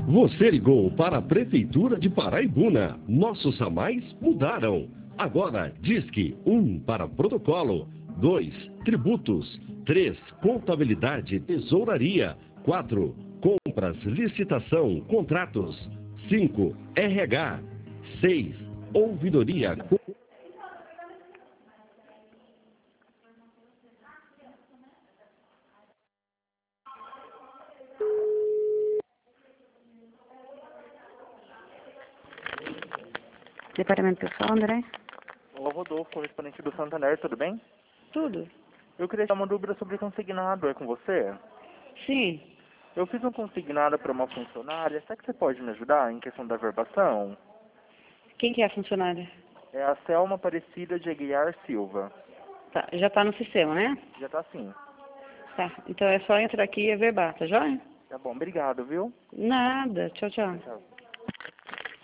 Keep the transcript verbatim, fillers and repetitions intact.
Você ligou para a Prefeitura de Paraibuna. Nossos ramais mudaram. Agora, Disque um para protocolo, dois tributos, três contabilidade e tesouraria, quatro compras, licitação, contratos, cinco R H, seis ouvidoria. Departamento pessoal, André? Olá, Rodolfo, correspondente do Santander, tudo bem? Tudo? Eu queria tirar uma dúvida sobre consignado, é com você? Sim. Eu fiz um consignado para uma funcionária, será que você pode me ajudar em questão da verbação? Quem que é a funcionária? É a Selma Aparecida de Aguiar Silva. Tá, já tá no sistema, né? Já tá sim. Tá, então é só entrar aqui e averbar, tá joia? Tá bom, obrigado, viu? Nada, tchau, tchau. Tchau.